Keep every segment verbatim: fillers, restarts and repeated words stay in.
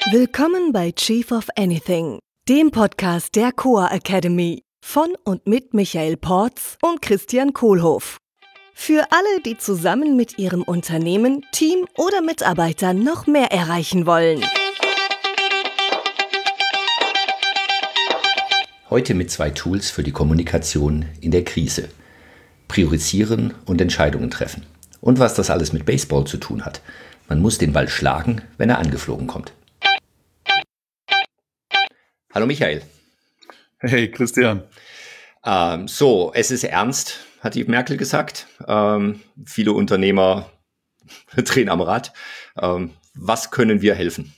Willkommen bei Chief of Anything, dem Podcast der Coa Academy von und mit Michael Porz und Christian Kohlhoff. Für alle, die zusammen mit ihrem Unternehmen, Team oder Mitarbeitern noch mehr erreichen wollen. Heute mit zwei Tools für die Kommunikation in der Krise. Priorisieren und Entscheidungen treffen. Und was das alles mit Baseball zu tun hat. Man muss den Ball schlagen, wenn er angeflogen kommt. Hallo Michael. Hey Christian. Ähm, so, es ist ernst, hat die Merkel gesagt. Ähm, viele Unternehmer drehen am Rad. Ähm, was können wir helfen?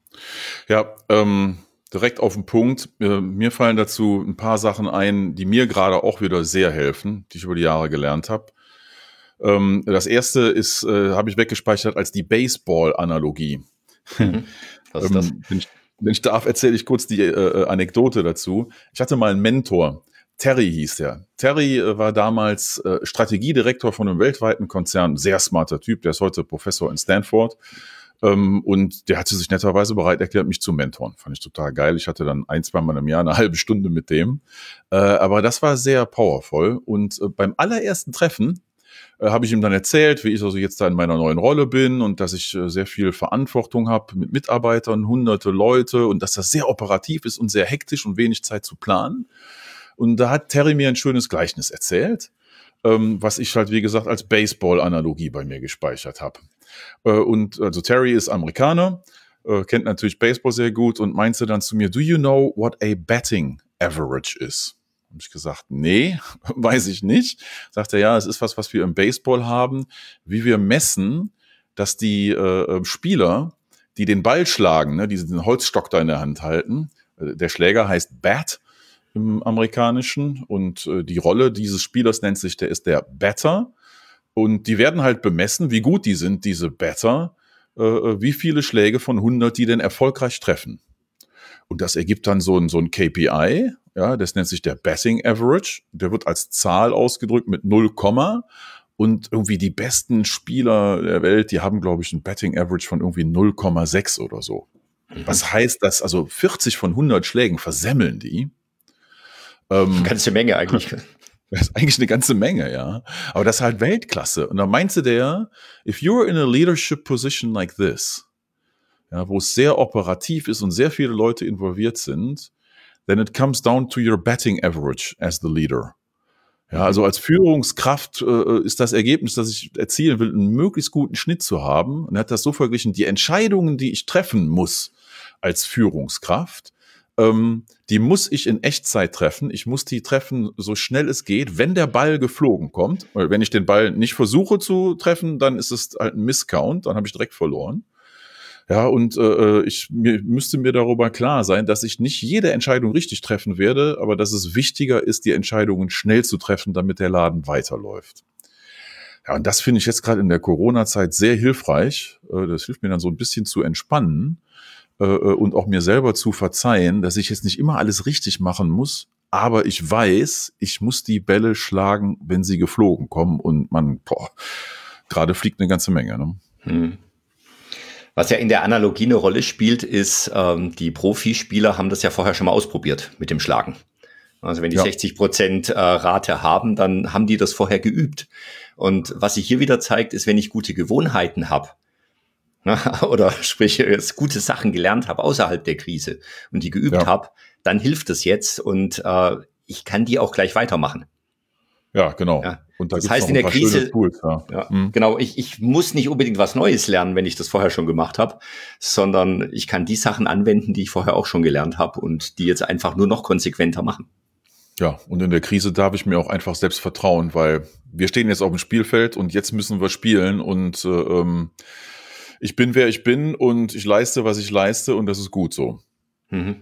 Ja, ähm, direkt auf den Punkt. Äh, mir fallen dazu ein paar Sachen ein, die mir gerade auch wieder sehr helfen, die ich über die Jahre gelernt habe. Ähm, das erste ist, äh, habe ich weggespeichert als die Baseball-Analogie. Mhm. Was ist das? Ähm, wenn ich, wenn ich darf, erzähle ich kurz die äh, Anekdote dazu. Ich hatte mal einen Mentor. Terry hieß der. Terry äh, war damals äh, Strategiedirektor von einem weltweiten Konzern. Sehr smarter Typ. Der ist heute Professor in Stanford. Ähm, und der hatte sich netterweise bereit erklärt, mich zu mentoren. Fand ich total geil. Ich hatte dann ein, zwei Mal im Jahr eine halbe Stunde mit dem. Äh, aber das war sehr powerful. Und äh, beim allerersten Treffen äh, habe ich ihm dann erzählt, wie ich also jetzt da in meiner neuen Rolle bin und dass ich äh, sehr viel Verantwortung habe mit Mitarbeitern, hunderte Leute und dass das sehr operativ ist und sehr hektisch und wenig Zeit zu planen. Und da hat Terry mir ein schönes Gleichnis erzählt, ähm, was ich halt, wie gesagt, als Baseball-Analogie bei mir gespeichert habe. Äh, und also Terry ist Amerikaner, äh, kennt natürlich Baseball sehr gut und meinte dann zu mir, do you know what a batting average is? Habe ich gesagt, nee, weiß ich nicht. Sagt er, ja, es ist was, was wir im Baseball haben, wie wir messen, dass die äh, Spieler, die den Ball schlagen, ne, die diesen Holzstock da in der Hand halten, äh, der Schläger heißt Bat im Amerikanischen und äh, die Rolle dieses Spielers nennt sich, der ist der Batter und die werden halt bemessen, wie gut die sind, diese Batter, äh, wie viele Schläge von hundert die denn erfolgreich treffen. Und das ergibt dann so ein, so ein K P I, ja, das nennt sich der Batting Average. Der wird als Zahl ausgedrückt mit null, und irgendwie die besten Spieler der Welt, die haben, glaube ich, ein Batting Average von irgendwie null Komma sechs oder so. Mhm. Was heißt, dass also vierzig von hundert Schlägen versemmeln die. Ähm, ganze Menge eigentlich. Das ist eigentlich eine ganze Menge, ja. Aber das ist halt Weltklasse. Und dann meinte der, if you're in a leadership position like this, ja, wo es sehr operativ ist und sehr viele Leute involviert sind, then it comes down to your batting average as the leader. Ja, also als Führungskraft äh, ist das Ergebnis, das ich erzielen will, einen möglichst guten Schnitt zu haben. Und er hat das so verglichen, die Entscheidungen, die ich treffen muss als Führungskraft, ähm, die muss ich in Echtzeit treffen. Ich muss die treffen, so schnell es geht, wenn der Ball geflogen kommt. Weil wenn ich den Ball nicht versuche zu treffen, dann ist es halt ein Misscount, dann habe ich direkt verloren. Ja, und äh, ich mir, müsste mir darüber klar sein, dass ich nicht jede Entscheidung richtig treffen werde, aber dass es wichtiger ist, die Entscheidungen schnell zu treffen, damit der Laden weiterläuft. Ja, und das finde ich jetzt gerade in der Corona-Zeit sehr hilfreich. Äh, das hilft mir dann so ein bisschen zu entspannen äh, und auch mir selber zu verzeihen, dass ich jetzt nicht immer alles richtig machen muss, aber ich weiß, ich muss die Bälle schlagen, wenn sie geflogen kommen und man, boah, gerade fliegt eine ganze Menge, ne? Hm. Was ja in der Analogie eine Rolle spielt, ist, ähm, die Profispieler haben das ja vorher schon mal ausprobiert mit dem Schlagen. Also wenn die ja. sechzig Prozent äh, Rate haben, dann haben die das vorher geübt. Und was sich hier wieder zeigt, ist, wenn ich gute Gewohnheiten habe, oder sprich, jetzt gute Sachen gelernt habe außerhalb der Krise und die geübt ja. habe, dann hilft es jetzt und äh, ich kann die auch gleich weitermachen. Ja, genau. Ja. Und da das heißt in der Krise, Tools, ja. Ja, mhm. genau, ich, ich muss nicht unbedingt was Neues lernen, wenn ich das vorher schon gemacht habe, sondern ich kann die Sachen anwenden, die ich vorher auch schon gelernt habe und die jetzt einfach nur noch konsequenter machen. Ja, und in der Krise darf ich mir auch einfach selbst vertrauen, weil wir stehen jetzt auf dem Spielfeld und jetzt müssen wir spielen und äh, ähm, ich bin, wer ich bin und ich leiste, was ich leiste und das ist gut so. Mhm.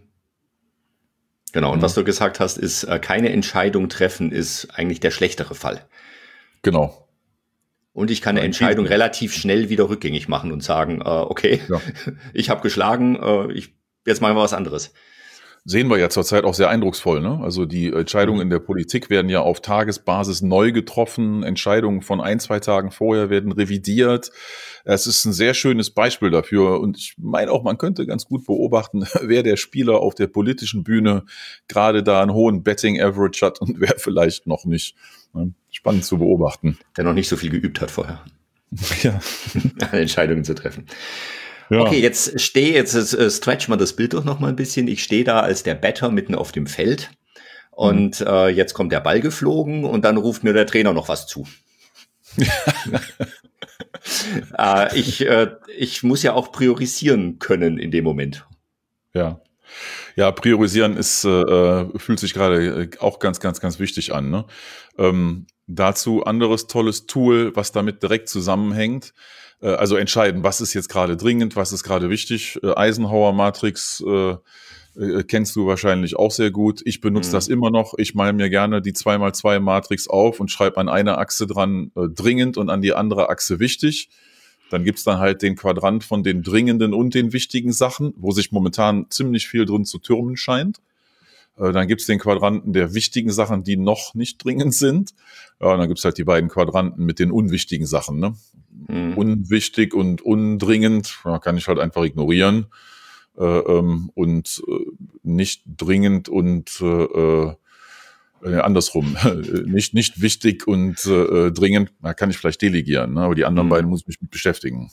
Genau, und mhm. was du gesagt hast, ist, äh, keine Entscheidung treffen ist eigentlich der schlechtere Fall. Genau. Und ich kann eine Entscheidung relativ schnell wieder rückgängig machen und sagen, äh, okay, ja. ich habe geschlagen, äh, ich, jetzt machen wir was anderes. Sehen wir ja zurzeit auch sehr eindrucksvoll, ne? Also die Entscheidungen in der Politik werden ja auf Tagesbasis neu getroffen. Entscheidungen von ein, zwei Tagen vorher werden revidiert. Es ist ein sehr schönes Beispiel dafür. Und ich meine auch, man könnte ganz gut beobachten, wer der Spieler auf der politischen Bühne gerade da einen hohen Betting-Average hat und wer vielleicht noch nicht. Spannend zu beobachten. Der noch nicht so viel geübt hat vorher. Ja. Entscheidungen zu treffen. Ja. Okay, jetzt stehe, jetzt äh, stretch mal das Bild doch noch mal ein bisschen. Ich stehe da als der Batter mitten auf dem Feld und mhm. äh, jetzt kommt der Ball geflogen und dann ruft mir der Trainer noch was zu. äh, ich, äh, ich muss ja auch priorisieren können in dem Moment. Ja. Ja, priorisieren ist, äh, fühlt sich gerade auch ganz, ganz, ganz wichtig an. Ne? Ähm, dazu anderes tolles Tool, was damit direkt zusammenhängt. Äh, also entscheiden, was ist jetzt gerade dringend, was ist gerade wichtig. Äh, Eisenhower-Matrix äh, äh, kennst du wahrscheinlich auch sehr gut. Ich benutze mhm. das immer noch. Ich male mir gerne die zwei mal zwei Matrix auf und schreibe an einer Achse dran äh, dringend und an die andere Achse wichtig. Dann gibt's dann halt den Quadrant von den dringenden und den wichtigen Sachen, wo sich momentan ziemlich viel drin zu türmen scheint. Äh, dann gibt's den Quadranten der wichtigen Sachen, die noch nicht dringend sind. Ja, und dann gibt's halt die beiden Quadranten mit den unwichtigen Sachen. Ne? Mhm. Unwichtig und undringend, ja, kann ich halt einfach ignorieren. Äh, ähm, und äh, nicht dringend und äh, Äh, andersrum, nicht nicht wichtig und äh, dringend, da kann ich vielleicht delegieren, ne? Aber die anderen mhm. beiden muss ich mich mit beschäftigen.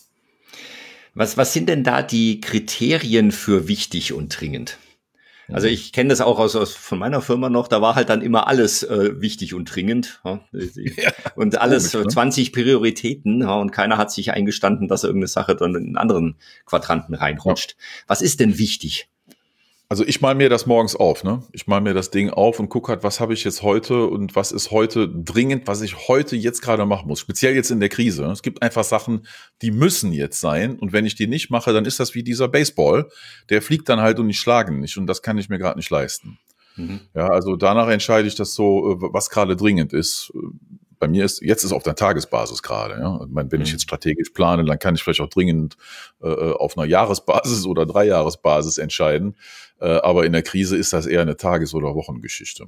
Was, was sind denn da die Kriterien für wichtig und dringend? Also ich kenne das auch aus, aus von meiner Firma noch, da war halt dann immer alles äh, wichtig und dringend. Ja? Und alles komisch, ne? zwanzig Prioritäten, ja? Und keiner hat sich eingestanden, dass irgendeine Sache dann in einen anderen Quadranten reinrutscht. Ja. Was ist denn wichtig? Also ich mal mir das morgens auf, ne? Ich mal mir das Ding auf und gucke halt, was habe ich jetzt heute und was ist heute dringend, was ich heute jetzt gerade machen muss. Speziell jetzt in der Krise. Es gibt einfach Sachen, die müssen jetzt sein. Und wenn ich die nicht mache, dann ist das wie dieser Baseball. Der fliegt dann halt und ich schlage ihn nicht. Und das kann ich mir gerade nicht leisten. Mhm. Ja, also danach entscheide ich das so, was gerade dringend ist. Bei mir ist, jetzt ist auf der Tagesbasis gerade, ja. Ich meine, wenn mhm. ich jetzt strategisch plane, dann kann ich vielleicht auch dringend äh, auf einer Jahresbasis oder Dreijahresbasis entscheiden. Äh, aber in der Krise ist das eher eine Tages- oder Wochengeschichte.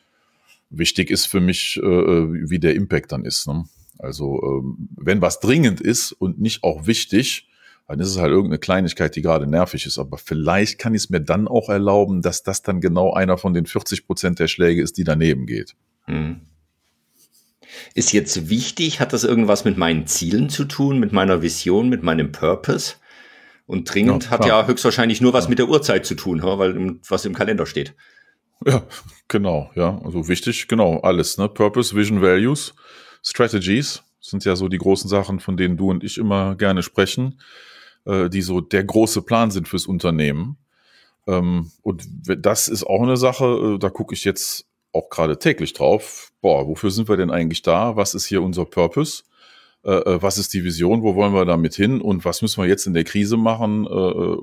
Wichtig ist für mich, äh, wie der Impact dann ist, ne? Also, ähm, wenn was dringend ist und nicht auch wichtig, dann ist es halt irgendeine Kleinigkeit, die gerade nervig ist. Aber vielleicht kann ich es mir dann auch erlauben, dass das dann genau einer von den vierzig Prozent der Schläge ist, die daneben geht. Mhm. Ist jetzt wichtig, hat das irgendwas mit meinen Zielen zu tun, mit meiner Vision, mit meinem Purpose? Und dringend ja, hat ja höchstwahrscheinlich nur was ja. mit der Uhrzeit zu tun, weil was im Kalender steht. Ja, genau, ja, also wichtig, genau, alles, ne? Purpose, Vision, Values, Strategies sind ja so die großen Sachen, von denen du und ich immer gerne sprechen, äh, die so der große Plan sind fürs Unternehmen. Ähm, und das ist auch eine Sache, äh, da gucke ich jetzt auch gerade täglich drauf. Boah, wofür sind wir denn eigentlich da? Was ist hier unser Purpose? Äh, was ist die Vision? Wo wollen wir damit hin? Und was müssen wir jetzt in der Krise machen, äh,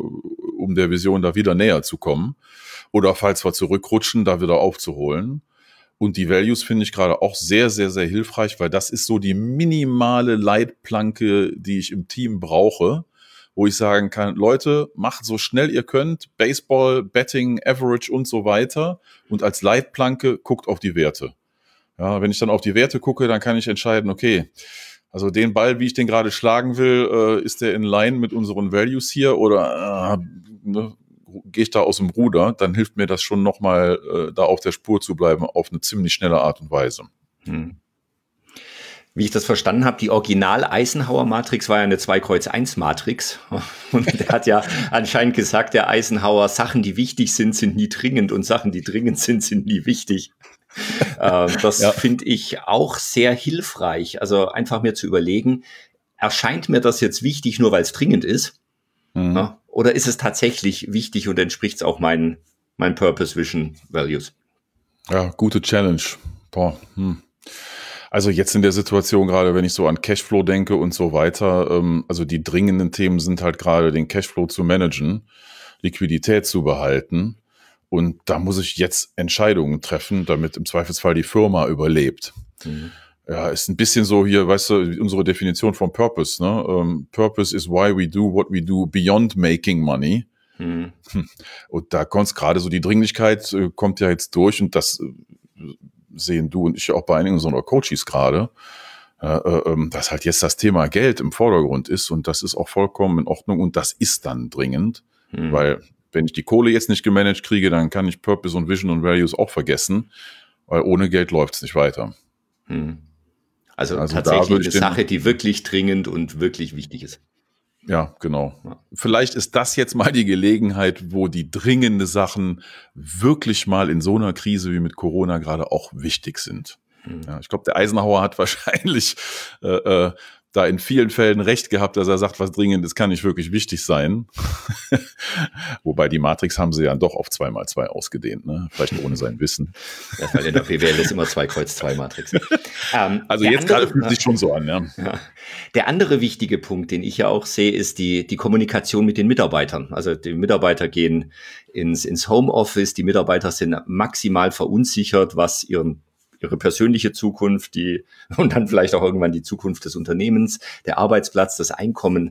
um der Vision da wieder näher zu kommen? Oder falls wir zurückrutschen, da wieder aufzuholen. Und die Values finde ich gerade auch sehr, sehr, sehr hilfreich, weil das ist so die minimale Leitplanke, die ich im Team brauche, wo ich sagen kann, Leute, macht so schnell ihr könnt, Baseball, Betting, Average und so weiter. Und als Leitplanke guckt auf die Werte. Ja, wenn ich dann auf die Werte gucke, dann kann ich entscheiden, okay, also den Ball, wie ich den gerade schlagen will, äh, ist der in line mit unseren Values hier oder äh, ne, gehe ich da aus dem Ruder? Dann hilft mir das schon nochmal, äh, da auf der Spur zu bleiben, auf eine ziemlich schnelle Art und Weise. Hm. Wie ich das verstanden habe, die Original-Eisenhower-Matrix war ja eine zwei Kreuz eins Matrix. Und der hat ja anscheinend gesagt, der Eisenhower, Sachen, die wichtig sind, sind nie dringend und Sachen, die dringend sind, sind nie wichtig. äh, das ja. finde ich auch sehr hilfreich. Also einfach mir zu überlegen, erscheint mir das jetzt wichtig, nur weil es dringend ist? Mhm. Ja? Oder ist es tatsächlich wichtig und entspricht es auch meinen mein Purpose, Vision, Values? Ja, gute Challenge. Boah, hm. Also jetzt in der Situation, gerade wenn ich so an Cashflow denke und so weiter, ähm, also die dringenden Themen sind halt gerade den Cashflow zu managen, Liquidität zu behalten. Und da muss ich jetzt Entscheidungen treffen, damit im Zweifelsfall die Firma überlebt. Mhm. Ja, ist ein bisschen so hier, weißt du, unsere Definition von Purpose, ne? Um, Purpose is why we do what we do beyond making money. Hm. Und da kommt gerade so, die Dringlichkeit äh, kommt ja jetzt durch und das äh, sehen du und ich auch bei einigen unserer Coaches gerade, äh, äh, dass halt jetzt das Thema Geld im Vordergrund ist und das ist auch vollkommen in Ordnung und das ist dann dringend, hm. weil wenn ich die Kohle jetzt nicht gemanagt kriege, dann kann ich Purpose und Vision und Values auch vergessen, weil ohne Geld läuft es nicht weiter. Hm. Also, also tatsächlich eine Sache, die wirklich dringend und wirklich wichtig ist. Ja, genau. Ja. Vielleicht ist das jetzt mal die Gelegenheit, wo die dringende Sachen wirklich mal in so einer Krise wie mit Corona gerade auch wichtig sind. Hm. Ja, ich glaube, der Eisenhower hat wahrscheinlich äh, äh, da in vielen Fällen recht gehabt, dass er sagt, was dringend ist, kann nicht wirklich wichtig sein. Wobei die Matrix haben sie ja doch auf zwei mal zwei ausgedehnt, ne? Vielleicht ohne sein Wissen. Ja, weil in der P W L ist immer zwei Kreuz zwei Matrix. Ähm, also jetzt andere, gerade fühlt es sich schon so an, ja. ja. Der andere wichtige Punkt, den ich ja auch sehe, ist die, die Kommunikation mit den Mitarbeitern. Also die Mitarbeiter gehen ins, ins Homeoffice, die Mitarbeiter sind maximal verunsichert, was ihren ihre persönliche Zukunft, die und dann vielleicht auch irgendwann die Zukunft des Unternehmens, der Arbeitsplatz, das Einkommen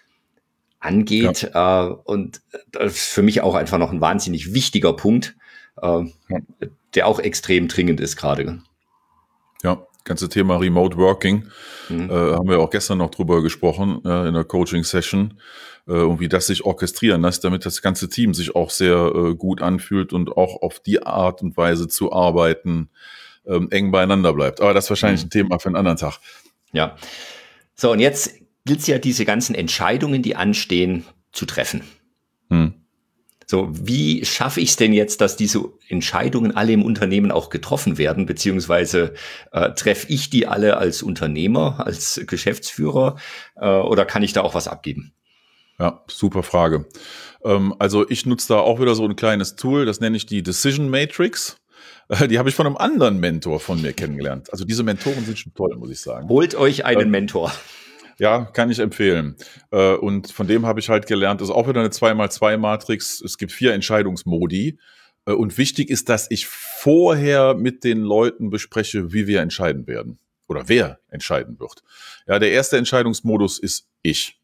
angeht. Ja. Äh, und das ist für mich auch einfach noch ein wahnsinnig wichtiger Punkt, äh, ja. der auch extrem dringend ist gerade. Ja, ganze Thema Remote Working, mhm. äh, haben wir auch gestern noch drüber gesprochen äh, in der Coaching-Session, äh, und wie das sich orchestrieren lässt, damit das ganze Team sich auch sehr äh, gut anfühlt und auch auf die Art und Weise zu arbeiten, Ähm, eng beieinander bleibt. Aber das ist wahrscheinlich ein Thema für einen anderen Tag. Ja. So, und jetzt gilt es ja, diese ganzen Entscheidungen, die anstehen, zu treffen. Hm. So, wie schaffe ich es denn jetzt, dass diese Entscheidungen alle im Unternehmen auch getroffen werden, beziehungsweise äh, treffe ich die alle als Unternehmer, als Geschäftsführer, äh, oder kann ich da auch was abgeben? Ja, super Frage. Ähm, also ich nutze da auch wieder so ein kleines Tool, das nenne ich die Decision Matrix. Die habe ich von einem anderen Mentor von mir kennengelernt. Also diese Mentoren sind schon toll, muss ich sagen. Holt euch einen ähm, Mentor. Ja, kann ich empfehlen. Und von dem habe ich halt gelernt, das ist auch wieder eine zwei mal zwei Matrix. Es gibt vier Entscheidungsmodi. Und wichtig ist, dass ich vorher mit den Leuten bespreche, wie wir entscheiden werden. Oder wer entscheiden wird. Ja, der erste Entscheidungsmodus ist ich.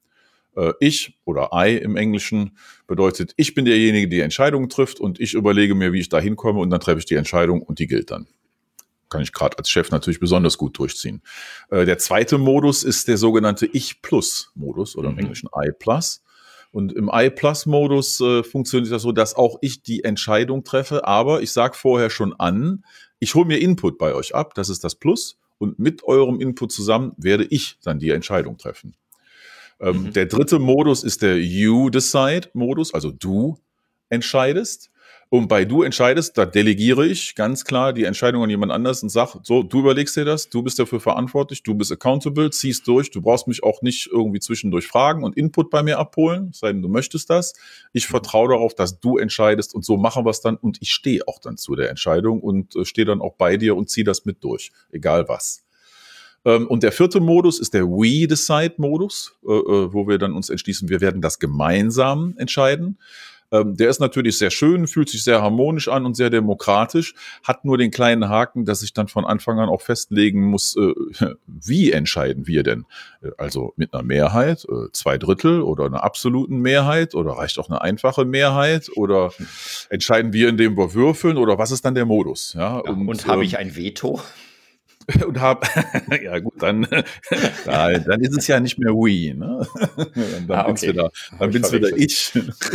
Ich oder I im Englischen bedeutet, ich bin derjenige, der die Entscheidung trifft und ich überlege mir, wie ich da hinkomme und dann treffe ich die Entscheidung und die gilt dann. Kann ich gerade als Chef natürlich besonders gut durchziehen. Der zweite Modus ist der sogenannte Ich-Plus-Modus oder im Englischen I-Plus. Und im I-Plus-Modus äh, funktioniert das so, dass auch ich die Entscheidung treffe, aber ich sage vorher schon an, ich hole mir Input bei euch ab, das ist das Plus, und mit eurem Input zusammen werde ich dann die Entscheidung treffen. Ähm, mhm. Der dritte Modus ist der You-Decide-Modus, also du entscheidest. Und bei du entscheidest, da delegiere ich ganz klar die Entscheidung an jemand anders und sag, so, du überlegst dir das, du bist dafür verantwortlich, du bist accountable, ziehst durch, du brauchst mich auch nicht irgendwie zwischendurch fragen und Input bei mir abholen, es sei denn, du möchtest das. Ich vertraue darauf, dass du entscheidest und so machen wir es dann und ich stehe auch dann zu der Entscheidung und äh, stehe dann auch bei dir und ziehe das mit durch, egal was. Und der vierte Modus ist der We-Decide-Modus, äh, wo wir dann uns entschließen, wir werden das gemeinsam entscheiden. Ähm, der ist natürlich sehr schön, fühlt sich sehr harmonisch an und sehr demokratisch, hat nur den kleinen Haken, dass ich dann von Anfang an auch festlegen muss, äh, wie entscheiden wir denn? Also mit einer Mehrheit, äh, zwei Drittel oder einer absoluten Mehrheit oder reicht auch eine einfache Mehrheit oder entscheiden wir, indem wir würfeln oder was ist dann der Modus? Ja, ja, und und habe ich ein Veto? Und hab, ja gut, dann, dann, dann ist es ja nicht mehr we, ne? Dann, dann ah, okay. bin's wieder, dann bin's wieder ich.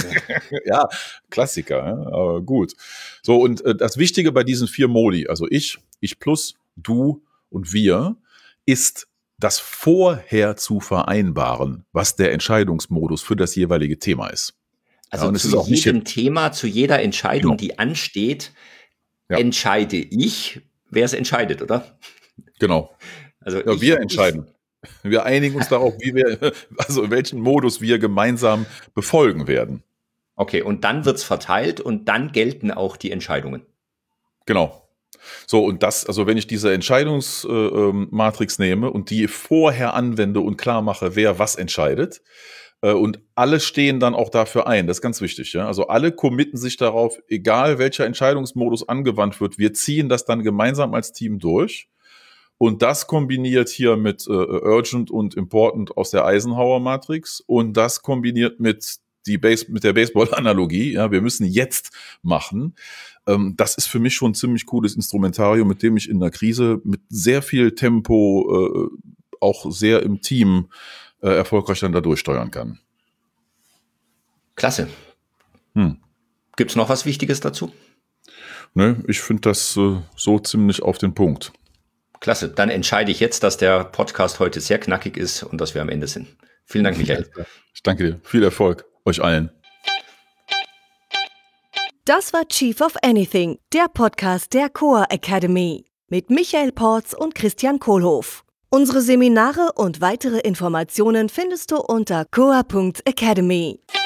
Ja, Klassiker, ja? Aber gut. So, und äh, das Wichtige bei diesen vier Modi, also ich, ich plus, du und wir, ist das vorher zu vereinbaren, was der Entscheidungsmodus für das jeweilige Thema ist. Also ja, zu ist auch jedem nicht Thema, zu jeder Entscheidung, genau. die ansteht, ja. entscheide ich, wer es entscheidet, oder? Genau. Also ja, ich, wir entscheiden. Ich, wir einigen uns darauf, wie wir, also welchen Modus wir gemeinsam befolgen werden. Okay, und dann wird's verteilt und dann gelten auch die Entscheidungen. Genau. So, und das, also wenn ich diese Entscheidungsmatrix äh, nehme und die vorher anwende und klar mache, wer was entscheidet, äh, und alle stehen dann auch dafür ein, das ist ganz wichtig, ja. Also alle committen sich darauf, egal welcher Entscheidungsmodus angewandt wird, wir ziehen das dann gemeinsam als Team durch. Und das kombiniert hier mit äh, Urgent und Important aus der Eisenhower-Matrix und das kombiniert mit die Base, mit der Baseball-Analogie, ja, wir müssen jetzt machen. Ähm, das ist für mich schon ein ziemlich cooles Instrumentarium, mit dem ich in der Krise mit sehr viel Tempo, äh, auch sehr im Team äh, erfolgreich dann da durchsteuern kann. Klasse. Hm. Gibt es noch was Wichtiges dazu? Ne, ich finde das äh, so ziemlich auf den Punkt. Klasse. Dann entscheide ich jetzt, dass der Podcast heute sehr knackig ist und dass wir am Ende sind. Vielen Dank, Michael. Ich danke dir. Viel Erfolg euch allen. Das war Chief of Anything, der Podcast der Coa Academy mit Michael Porz und Christian Kohlhoff. Unsere Seminare und weitere Informationen findest du unter coa punkt academy.